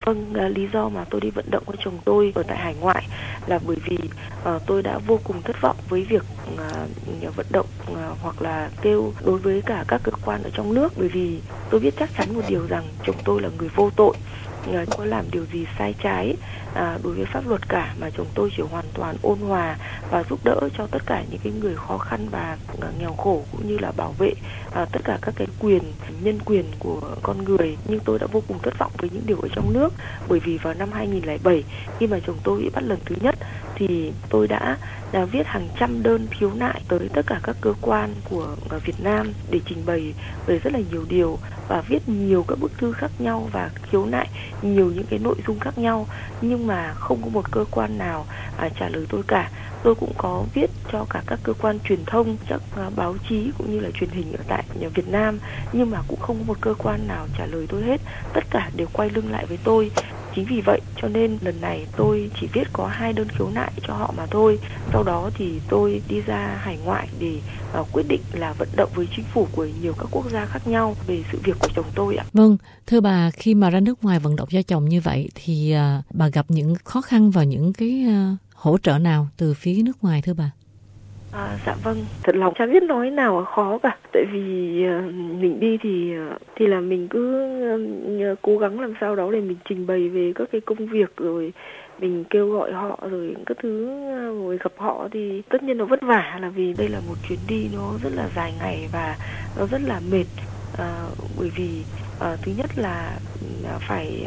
Vâng, lý do mà tôi đi vận động với chồng tôi ở tại hải ngoại là bởi vì tôi đã vô cùng thất vọng với việc vận động hoặc là kêu đối với cả các cơ quan ở trong nước, bởi vì tôi biết chắc chắn một điều rằng chồng tôi là người vô tội, không có làm điều gì sai trái đối với pháp luật cả, mà chồng tôi chỉ hoàn toàn ôn hòa và giúp đỡ cho tất cả những cái người khó khăn và nghèo khổ, cũng như là bảo vệ tất cả các cái nhân quyền của con người. Nhưng tôi đã vô cùng thất vọng với những điều ở trong nước, bởi vì vào năm 2007 khi mà chồng tôi bị bắt lần thứ nhất thì tôi đã viết hàng trăm đơn khiếu nại tới tất cả các cơ quan của Việt Nam để trình bày về rất là nhiều điều, và viết nhiều các bức thư khác nhau và khiếu nại nhiều những cái nội dung khác nhau, nhưng mà không có một cơ quan nào trả lời tôi cả. Tôi cũng có viết cho cả các cơ quan truyền thông, các báo chí cũng như là truyền hình ở tại Việt Nam, nhưng mà cũng không có một cơ quan nào trả lời tôi hết. Tất cả đều quay lưng lại với tôi. Chính vì vậy cho nên lần này tôi chỉ viết có 2 đơn khiếu nại cho họ mà thôi. Sau đó thì tôi đi ra hải ngoại để quyết định là vận động với chính phủ của nhiều các quốc gia khác nhau về sự việc của chồng tôi ạ. Vâng, thưa bà, khi mà ra nước ngoài vận động cho chồng như vậy thì bà gặp những khó khăn và những cái hỗ trợ nào từ phía nước ngoài thưa bà? Dạ vâng, thật lòng chả biết nói nào khó cả. Tại vì mình đi thì là mình cứ cố gắng làm sao đó để mình trình bày về các cái công việc, rồi mình kêu gọi họ, rồi các thứ, rồi gặp họ thì tất nhiên nó vất vả, là vì đây là một chuyến đi nó rất là dài ngày và nó rất là mệt. Bởi vì thứ nhất là phải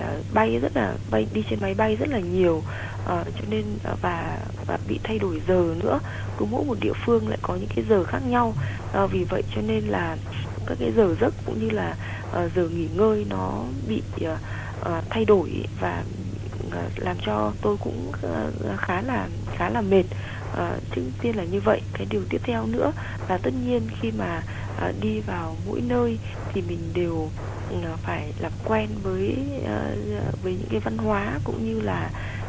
bay đi trên máy bay rất là nhiều, cho nên và bị thay đổi giờ nữa, cứ mỗi một địa phương lại có những cái giờ khác nhau, vì vậy cho nên là các cái giờ giấc cũng như là giờ nghỉ ngơi nó bị thay đổi, và làm cho tôi cũng khá là mệt. Trước tiên là như vậy. Cái điều tiếp theo nữa là tất nhiên khi mà đi vào mỗi nơi thì mình đều phải làm quen với những cái văn hóa, cũng như là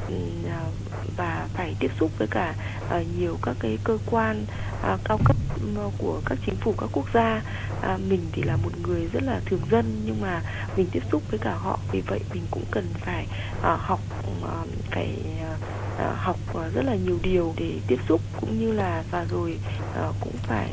và phải tiếp xúc với cả nhiều các cái cơ quan cao cấp của các chính phủ các quốc gia. Mình thì là một người rất là thường dân, nhưng mà mình tiếp xúc với cả họ, vì vậy mình cũng cần phải học rất là nhiều điều để tiếp xúc, cũng như là và rồi cũng phải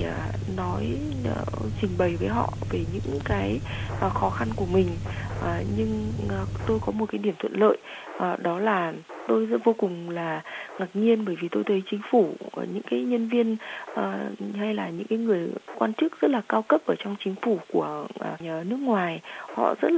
trình bày với họ về những cái khó khăn của mình. Nhưng tôi có một cái điểm thuận lợi, đó là tôi rất vô cùng là ngạc nhiên, bởi vì tôi thấy chính phủ, những cái nhân viên hay là những cái người quan chức rất là cao cấp ở trong chính phủ của nước ngoài, họ rất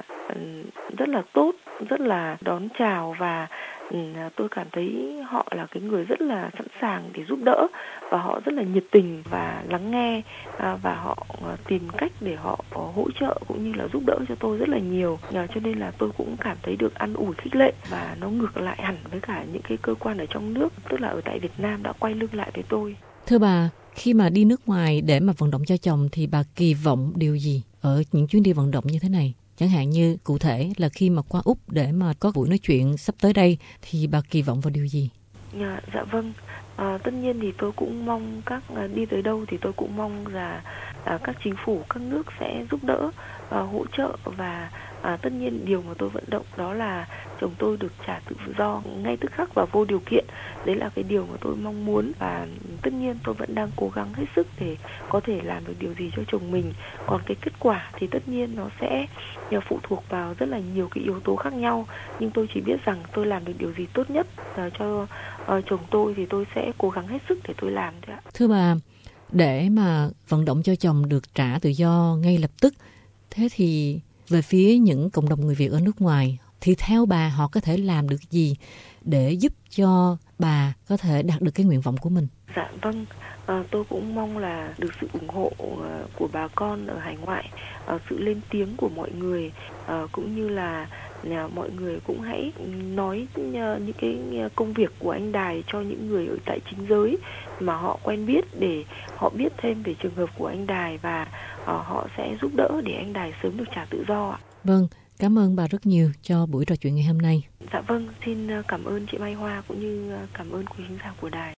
là tốt, rất là đón chào, và tôi cảm thấy họ là cái người rất là sẵn sàng để giúp đỡ, và họ rất là nhiệt tình và lắng nghe, và họ tìm cách để họ hỗ trợ cũng như là giúp đỡ cho tôi rất là nhiều. Cho nên là tôi cũng cảm thấy được an ủi, khích lệ, và nó ngược lại hẳn với cả những cái cơ quan ở trong nước, tức là ở tại Việt Nam đã quay lưng lại với tôi. Thưa bà, khi mà đi nước ngoài để mà vận động cho chồng thì bà kỳ vọng điều gì ở những chuyến đi vận động như thế này? Chẳng hạn như cụ thể là khi mà qua Úc để mà có buổi nói chuyện sắp tới đây thì bà kỳ vọng vào điều gì? Dạ vâng, tất nhiên thì tôi cũng mong đi tới đâu thì tôi cũng mong là các chính phủ các nước sẽ giúp đỡ, hỗ trợ, và tất nhiên điều mà tôi vận động đó là chồng tôi được trả tự do ngay tức khắc và vô điều kiện. Đấy là cái điều mà tôi mong muốn, và tất nhiên tôi vẫn đang cố gắng hết sức để có thể làm được điều gì cho chồng mình. Còn cái kết quả thì tất nhiên nó sẽ phụ thuộc vào rất là nhiều cái yếu tố khác nhau, nhưng tôi chỉ biết rằng tôi làm được điều gì tốt nhất cho chồng tôi thì tôi sẽ cố gắng hết sức để tôi làm thôi ạ. Thưa bà, để mà vận động cho chồng được trả tự do ngay lập tức, thế thì về phía những cộng đồng người Việt ở nước ngoài thì theo bà họ có thể làm được gì để giúp cho bà có thể đạt được cái nguyện vọng của mình? Dạ vâng, tôi cũng mong là được sự ủng hộ của bà con ở hải ngoại, sự lên tiếng của mọi người, cũng như là mọi người cũng hãy nói những cái công việc của anh Đài cho những người ở tại chính giới mà họ quen biết, để họ biết thêm về trường hợp của anh Đài, và họ sẽ giúp đỡ để anh Đài sớm được trả tự do ạ. Vâng, cảm ơn bà rất nhiều cho buổi trò chuyện ngày hôm nay. Dạ vâng, xin cảm ơn chị Mai Hoa, cũng như cảm ơn quý khán giả của đài.